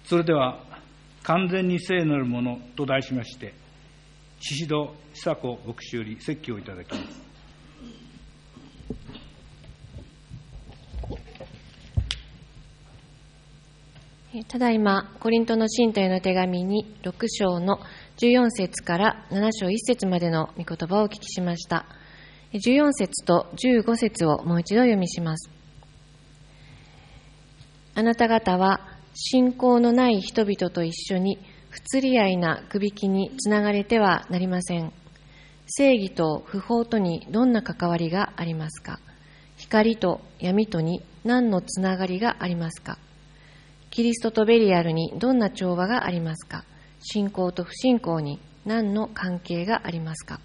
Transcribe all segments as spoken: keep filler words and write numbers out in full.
それでは、完全に聖なるものと題しまして、宍戸久子牧師より説教をいただきます。 ただいま、コリントの信徒への手紙にろく章のじゅうよん節からなな章いち節までの御言葉をお聞きしました。じゅうよん節とじゅうご節をもう一度読みします。あなた方は信仰のない人々と一緒に不釣り合いなくびきにつながれてはなりません。正義と不法とにどんな関わりがありますか？光と闇とに何のつながりがありますか？キリストとベリアルにどんな調和がありますか？信仰と不信仰に何の関係がありますか？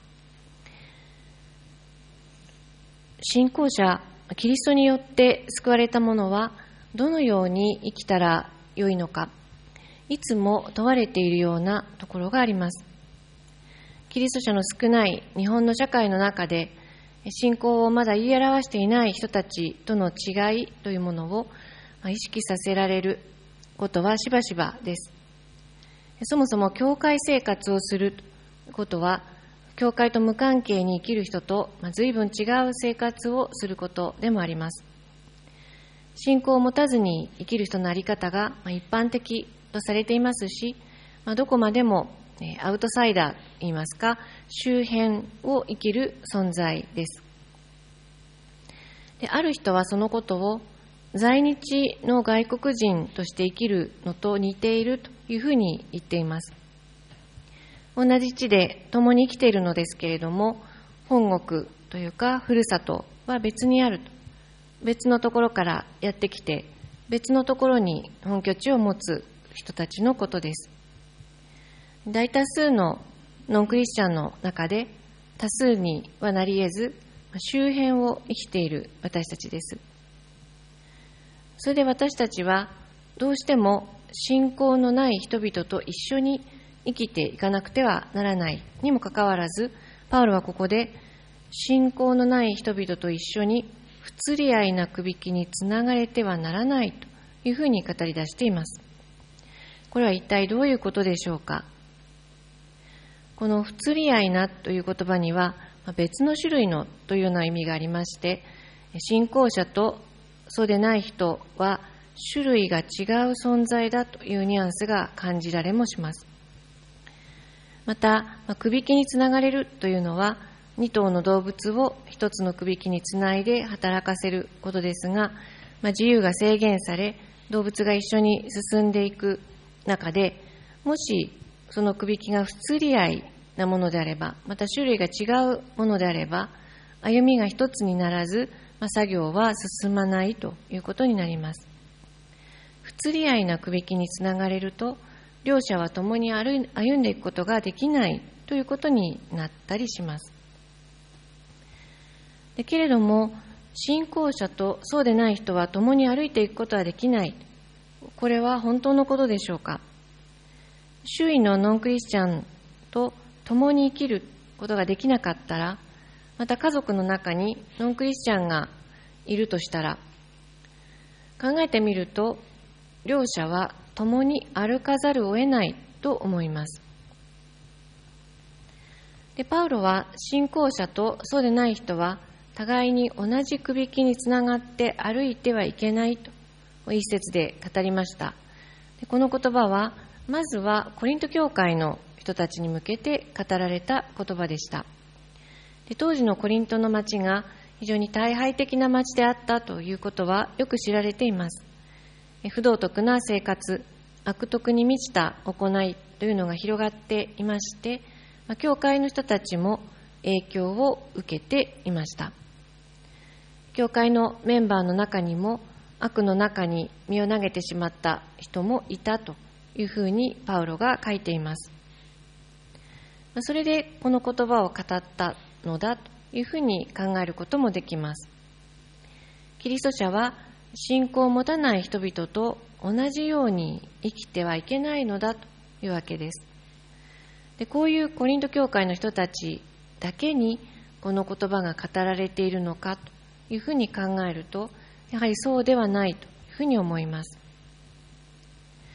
信仰者、キリストによって救われた者はどのように生きたらよいのか、いつも問われているようなところがあります。キリスト者の少ない日本の社会の中で、信仰をまだ言い表していない人たちとの違いというものを意識させられることはしばしばです。そもそも教会生活をすることは、教会と無関係に生きる人と随分違う生活をすることでもあります。信仰を持たずに生きる人の在り方が一般的とされていますし、どこまでもアウトサイダーといいますか、周辺を生きる存在です。で、ある人はそのことを在日の外国人として生きるのと似ているというふうに言っています。同じ地で共に生きているのですけれども、本国というかふるさとは別にあると。別のところからやってきて、別のところに本拠地を持つ人たちのことです。大多数のノンクリスチャンの中で、多数にはなり得ず、周辺を生きている私たちです。それで私たちは、どうしても信仰のない人々と一緒に生きていかなくてはならないにもかかわらず、パウロはここで、信仰のない人々と一緒に不釣り合いなくびきにつながれてはならないというふうに語り出しています。これは一体どういうことでしょうか。この不釣り合いなという言葉には別の種類のというような意味がありまして、信仰者とそうでない人は種類が違う存在だというニュアンスが感じられもします。また、くびきにつながれるというのは、二頭の動物を一つのくびきにつないで働かせることですが、まあ、自由が制限され、動物が一緒に進んでいく中で、もしそのくびきが不釣り合いなものであれば、また種類が違うものであれば、歩みが一つにならず、まあ、作業は進まないということになります。不釣り合いなくびきにつながれると、両者は共に歩んでいくことができないということになったりします。でけれども、信仰者とそうでない人は共に歩いていくことはできない。これは本当のことでしょうか。周囲のノンクリスチャンと共に生きることができなかったら、また家族の中にノンクリスチャンがいるとしたら、考えてみると、両者は共に歩かざるを得ないと思います。で、パウロは信仰者とそうでない人は、互いに同じくびきにつながって歩いてはいけないと一節で語りました。でこの言葉はまずはコリント教会の人たちに向けて語られた言葉でした。で当時のコリントの町が非常に退廃的な町であったということはよく知られています。不道徳な生活、悪徳に満ちた行いというのが広がっていまして、教会の人たちも影響を受けていました。教会のメンバーの中にも悪の中に身を投げてしまった人もいたというふうにパウロが書いています。それでこの言葉を語ったのだというふうに考えることもできます。キリスト者は信仰を持たない人々と同じように生きてはいけないのだというわけです。でこういうコリント教会の人たちだけにこの言葉が語られているのかというふうに考えると、やはりそうではないというふうに思います。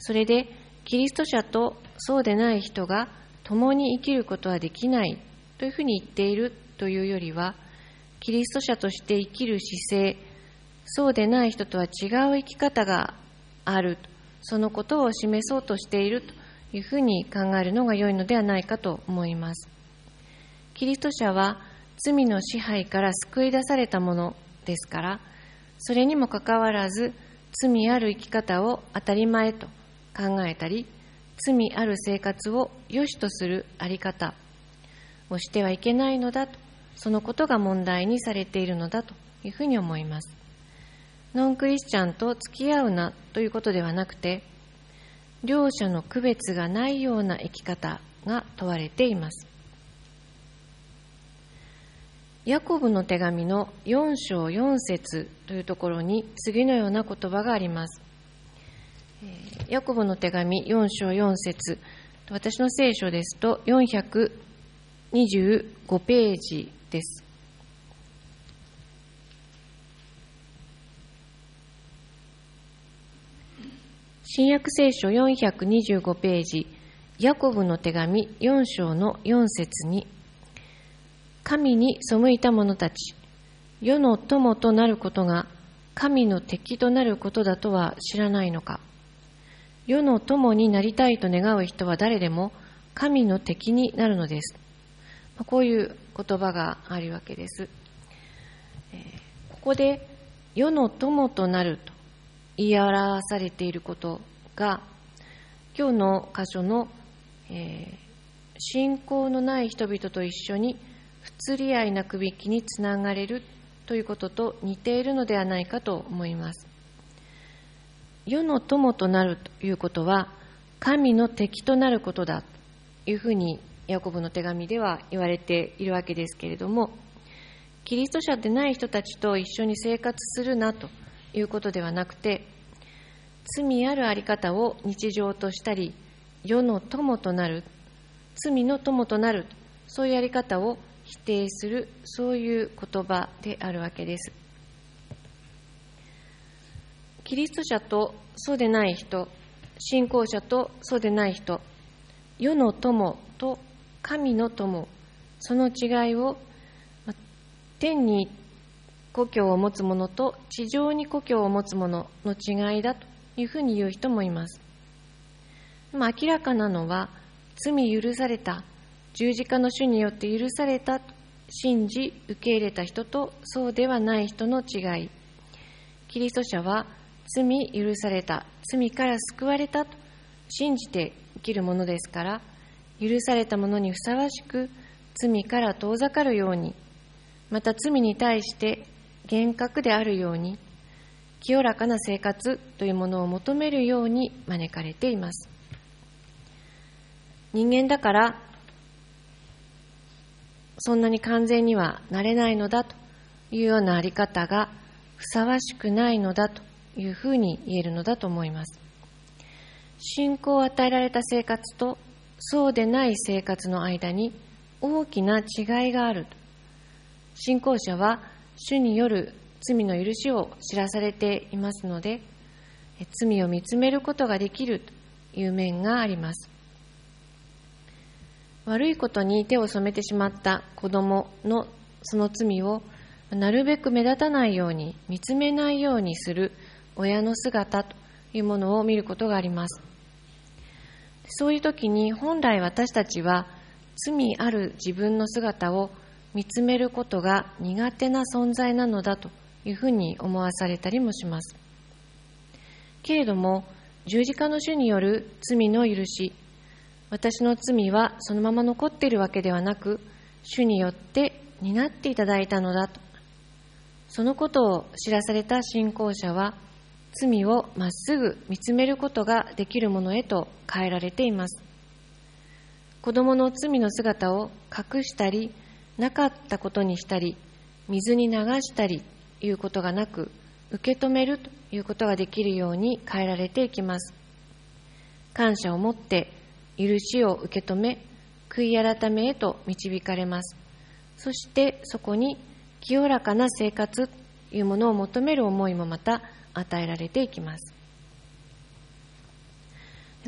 それでキリスト者とそうでない人が共に生きることはできないというふうに言っているというよりは、キリスト者として生きる姿勢、そうでない人とは違う生き方がある、そのことを示そうとしているというふうに考えるのが良いのではないかと思います。キリスト者は罪の支配から救い出されたものですから、それにもかかわらず罪ある生き方を当たり前と考えたり、罪ある生活を良しとするあり方をしてはいけないのだと、そのことが問題にされているのだというふうに思います。ノンクリスチャンと付き合うなということではなくて、両者の区別がないような生き方が問われています。ヤコブの手紙のよん章よん節というところに次のような言葉があります。ヤコブの手紙よん章よん節、私の聖書ですとよんひゃくにじゅうごページです。新約聖書よんひゃくにじゅうごページ、ヤコブの手紙よん章のよん節に、神に背いた者たち、世の友となることが神の敵となることだとは知らないのか。世の友になりたいと願う人は誰でも神の敵になるのです。こういう言葉があるわけです。ここで世の友となると言い表されていることが、今日の箇所の、えー、信仰のない人々と一緒に不釣り合いなくびきにつながれるということと似ているのではないかと思います。世の友となるということは神の敵となることだというふうにヤコブの手紙では言われているわけですけれども、キリスト者でない人たちと一緒に生活するなということではなくて、罪あるあり方を日常としたり、世の友となる、罪の友となる、そういうやり方を否定する、そういう言葉であるわけです。キリスト者とそうでない人、信仰者とそうでない人、世の友と神の友、その違いを天に故郷を持つ者と地上に故郷を持つ者の違いだというふうに言う人もいます。まあ、明らかなのは、罪許された、十字架の主によって許されたと信じ受け入れた人とそうではない人の違い。キリスト者は罪許された、罪から救われたと信じて生きるものですから、許されたものにふさわしく罪から遠ざかるように、また罪に対して厳格であるように、清らかな生活というものを求めるように招かれています。人間だからそんなに完全にはなれないのだというようなあり方がふさわしくないのだというふうに言えるのだと思います。信仰を与えられた生活とそうでない生活の間に大きな違いがある。信仰者は主による罪の許しを知らされていますので、罪を見つめることができるという面があります。悪いことに手を染めてしまった子供のその罪をなるべく目立たないように、見つめないようにする親の姿というものを見ることがあります。そういう時に本来私たちは罪ある自分の姿を見つめることが苦手な存在なのだというふうに思わされたりもします。けれども十字架の主による罪の許し、私の罪はそのまま残っているわけではなく、主によって担っていただいたのだと、そのことを知らされた信仰者は罪をまっすぐ見つめることができるものへと変えられています。子供の罪の姿を隠したり、なかったことにしたり、水に流したりいうことがなく、受け止めるということができるように変えられていきます。感謝を持って許しを受け止め、悔い改めへと導かれます。そしてそこに清らかな生活というものを求める思いもまた与えられていきます。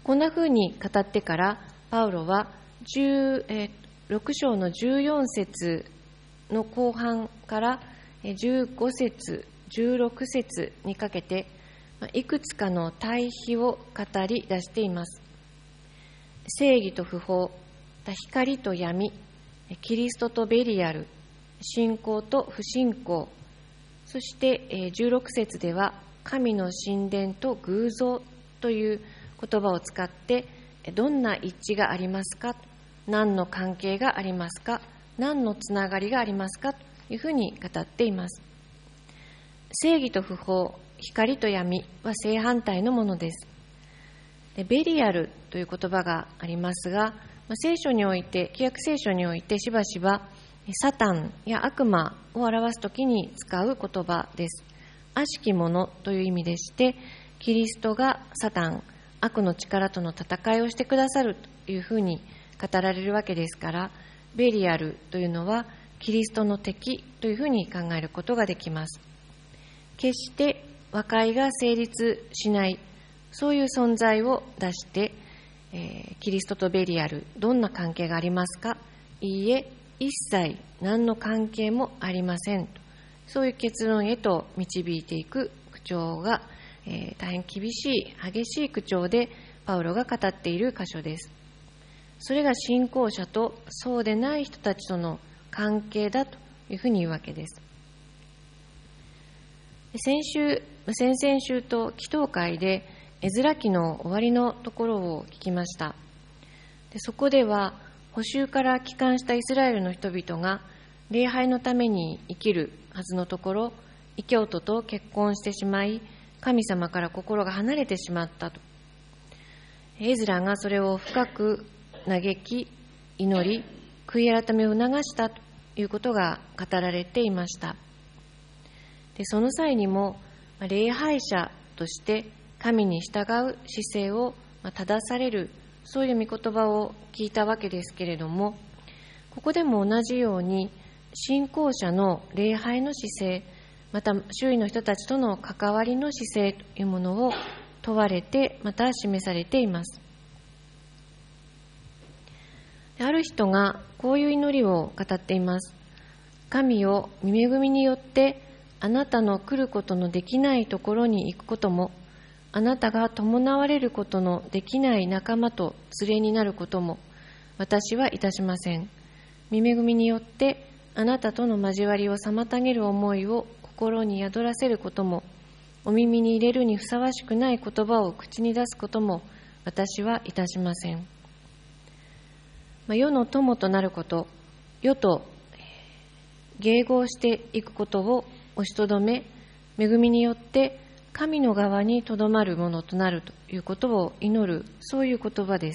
こんなふうに語ってからパウロはろく章のじゅうよん節の後半からじゅうご節じゅうろく節にかけていくつかの対比を語り出しています。正義と不法、光と闇、キリストとベリアル、信仰と不信仰、そしてじゅうろく節では神の神殿と偶像という言葉を使ってどんな一致がありますか、何の関係がありますか、何のつながりがありますかというふうに語っています。正義と不法、光と闇は正反対のものです。でベリアルという言葉がありますが、聖書において、旧約聖書においてしばしばサタンや悪魔を表すときに使う言葉です。悪しきものという意味でして、キリストがサタン、悪の力との戦いをしてくださるというふうに語られるわけですから、ベリアルというのはキリストの敵というふうに考えることができます。決して和解が成立しない、そういう存在を出して、えー、キリストとベリアル、どんな関係がありますか？いいえ、一切何の関係もありませんと、そういう結論へと導いていく口調が、えー、大変厳しい、激しい口調でパウロが語っている箇所です。それが信仰者とそうでない人たちとの関係だというふうに言うわけです。先週、先々週と祈祷会でエズラ記の終わりのところを聞きました。でそこでは捕囚から帰還したイスラエルの人々が礼拝のために生きるはずのところ、異教徒と結婚してしまい、神様から心が離れてしまったと。エズラがそれを深く嘆き、祈り、悔い改めを促したということが語られていました。でその際にも礼拝者として神に従う姿勢を正される、そういう御言葉を聞いたわけですけれども、ここでも同じように信仰者の礼拝の姿勢、また周囲の人たちとの関わりの姿勢というものを問われて、また示されています。ある人がこういう祈りを語っています。神を御恵みによってあなたの来ることのできないところに行くことも、あなたが伴われることのできない仲間と連れになることも私はいたしません。御恵みによってあなたとの交わりを妨げる思いを心に宿らせることも、お耳に入れるにふさわしくない言葉を口に出すことも私はいたしません。まあ、世の友となること、世と迎合していくことを押しとどめ、恵みによって神の側にとどまるものとなるということを祈る、そういう言葉です。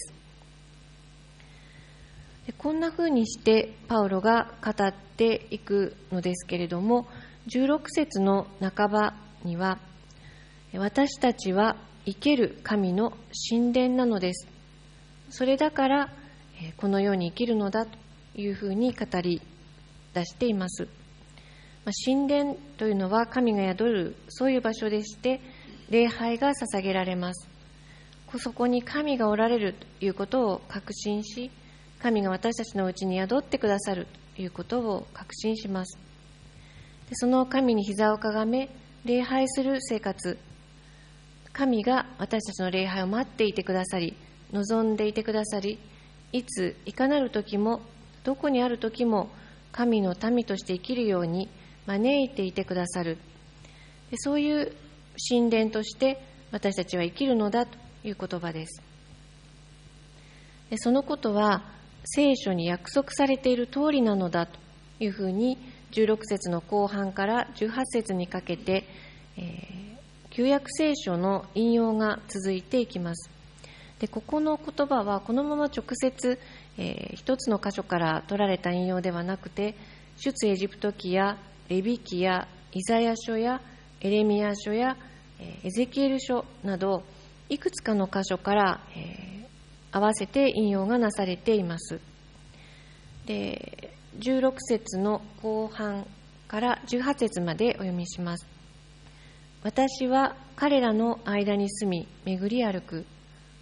でこんなふうにしてパウロが語っていくのですけれども、じゅうろく節の半ばには、私たちは生ける神の神殿なのです。それだからこのように生きるのだというふうに語り出しています。神殿というのは神が宿るそういう場所でして、礼拝が捧げられます。そこに神がおられるということを確信し、神が私たちのうちに宿ってくださるということを確信します。でその神に膝をかがめ礼拝する生活、神が私たちの礼拝を待っていてくださり、望んでいてくださり、いついかなる時もどこにある時も神の民として生きるように招いていてくださる。でそういう神殿として私たちは生きるのだという言葉です。でそのことは聖書に約束されている通りなのだというふうにじゅうろく節の後半からじゅうはち節にかけて、えー、旧約聖書の引用が続いていきます。でここの言葉はこのまま直接、えー、一つの箇所から取られた引用ではなくて、出エジプト記やレビ記やイザヤ書やエレミヤ書やエゼキエル書などいくつかの箇所から、えー、合わせて引用がなされています。でじゅうろく節の後半からじゅうはち節までお読みします。私は彼らの間に住み巡り歩く。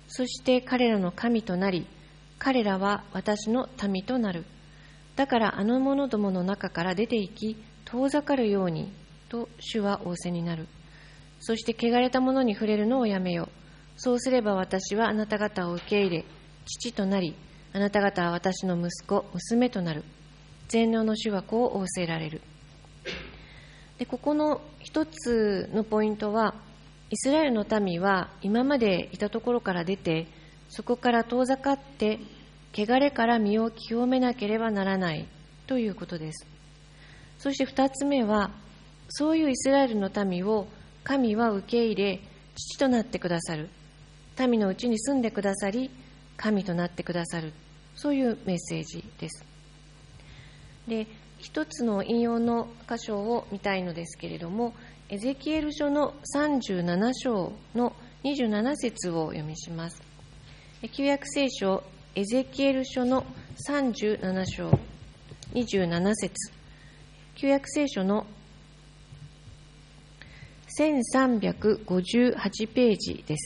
そして彼らの神となり、彼らは私の民となる。だからあの者どもの中から出て行き、遠ざかるように、と主は仰せになる。そして汚れた者に触れるのをやめよ。そうすれば私はあなた方を受け入れ、父となり、あなた方は私の息子、娘となる。全能の主はこう仰せられる。で、ここの一つのポイントは、イスラエルの民は今までいたところから出て、そこから遠ざかって、汚れから身を清めなければならないということです。そして二つ目は、そういうイスラエルの民を神は受け入れ、父となってくださる。民のうちに住んでくださり、神となってくださる。そういうメッセージです。で、一つの引用の箇所を見たいのですけれども、エゼキエル書のさんじゅうなな章のにじゅうなな節をお読みします。旧約聖書エゼキエル書のさんじゅうなな章にじゅうなな節、旧約聖書のせんさんびゃくごじゅうはちページです。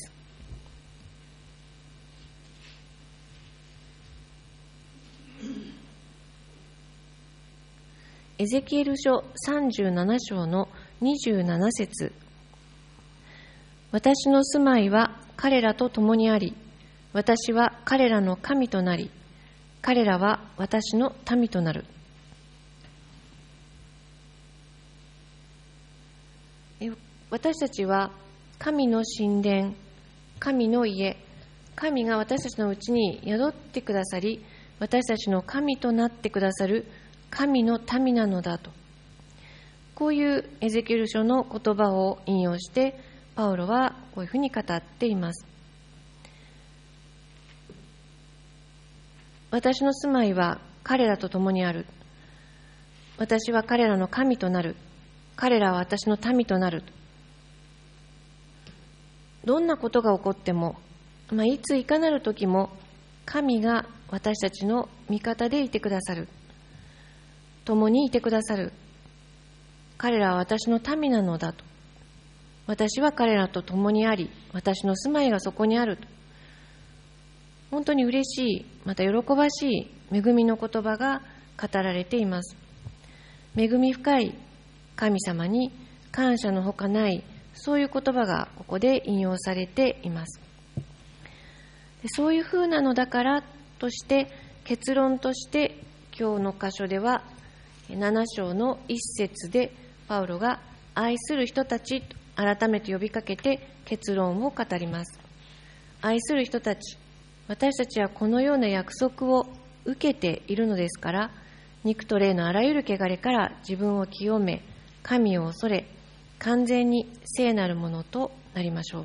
エゼキエル書さんじゅうなな章のにじゅうなな節、私の住まいは彼らと共にあり、私は彼らの神となり、彼らは私の民となる。私たちは神の神殿、神の家、神が私たちのうちに宿ってくださり、私たちの神となってくださる神の民なのだと。こういうエゼキエル書の言葉を引用して、パウロはこういうふうに語っています。私の住まいは彼らと共にある。私は彼らの神となる。彼らは私の民となる。どんなことが起こっても、まあ、いついかなる時も、神が私たちの味方でいてくださる。共にいてくださる。彼らは私の民なのだと。私は彼らと共にあり、私の住まいがそこにあると。本当に嬉しい、また喜ばしい恵みの言葉が語られています。恵み深い神様に感謝のほかない、そういう言葉がここで引用されています。そういうふうなのだからとして、結論として今日の箇所ではなな章の一節でパウロが愛する人たちと改めて呼びかけて結論を語ります。愛する人たち、私たちはこのような約束を受けているのですから、肉と霊のあらゆる汚れから自分を清め、神を恐れ、完全に聖なるものとなりましょう。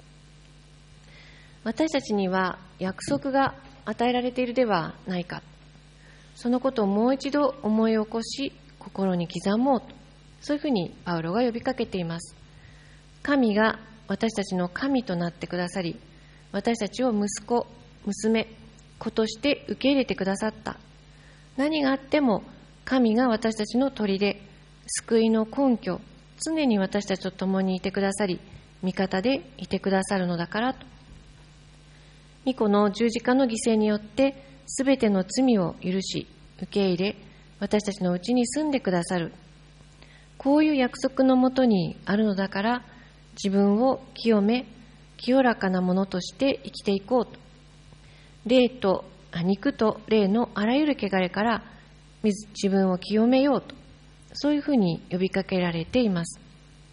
私たちには約束が与えられているではないか。そのことをもう一度思い起こし、心に刻もうと、そういうふうにパウロが呼びかけています。神が私たちの神となってくださり、私たちを息子、娘、子として受け入れてくださった。何があっても神が私たちの砦、救いの根拠、常に私たちと共にいてくださり、味方でいてくださるのだからと。御子の十字架の犠牲によってすべての罪を許し、受け入れ、私たちのうちに住んでくださる。こういう約束のもとにあるのだから、自分を清め、清らかなものとして生きていこうと。霊と、肉と霊のあらゆる汚れから自分を清めようと。そういうふうに呼びかけられています。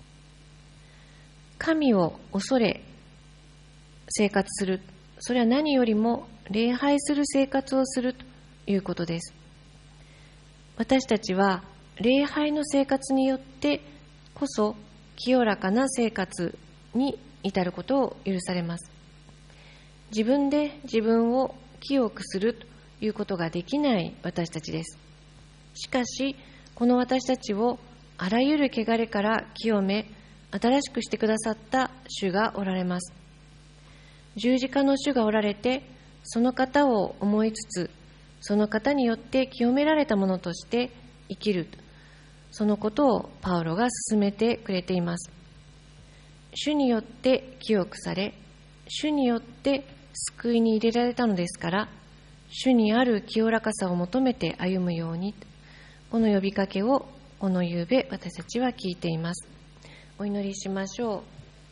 神を恐れ生活する。それは何よりも礼拝する生活をするということです。私たちは礼拝の生活によってこそ清らかな生活に至ることを許されます。自分で自分を清くするということができない私たちです。しかし、この私たちをあらゆる汚れから清め、新しくしてくださった主がおられます。十字架の主がおられて、その方を思いつつ、その方によって清められたものとして生きる。そのことをパウロが進めてくれています。主によって清くされ、主によって救いに入れられたのですから、主にある清らかさを求めて歩むように、この呼びかけをこの夕べ私たちは聞いています。お祈りしましょう。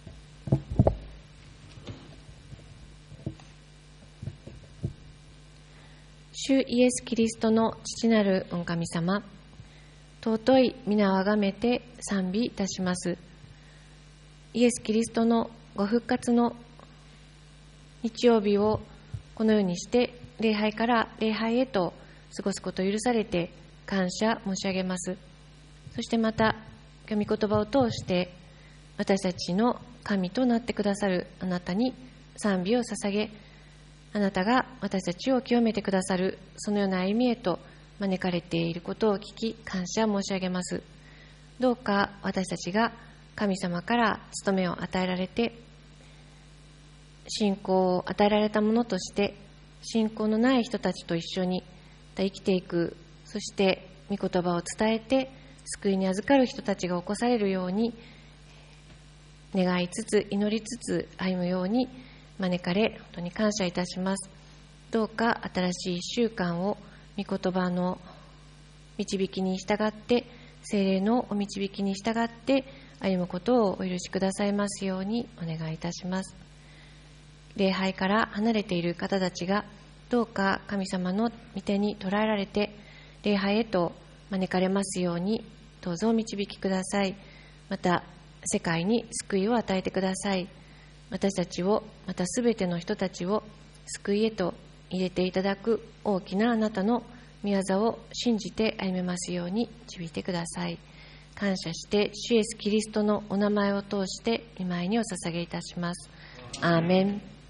主イエス・キリストの父なる御神様、尊い皆をあがめて賛美いたします。イエス・キリストのご復活の日曜日をこのようにして礼拝から礼拝へと過ごすことを許されて感謝申し上げます。そしてまた御言葉を通して私たちの神となってくださるあなたに賛美を捧げ、あなたが私たちを清めてくださるそのような歩みへと招かれていることを聞き感謝申し上げます。どうか私たちが神様から務めを与えられて、信仰を与えられたものとして信仰のない人たちと一緒に生きていく、そして御言葉を伝えて救いに預かる人たちが起こされるように願いつつ祈りつつ歩むように招かれ、本当に感謝いたします。どうか新しいいっしゅうかんを御言葉の導きに従って、聖霊のお導きに従って歩むことをお許しくださいますようにお願いいたします。礼拝から離れている方たちがどうか神様の御手に捉えられて礼拝へと招かれますようにどうぞお導きください。また世界に救いを与えてください。私たちを、またすべての人たちを救いへと入れていただく大きなあなたの御業を信じて歩めますように導いてください。感謝して主イエスキリストのお名前を通して御前にお捧げいたします。アーメン。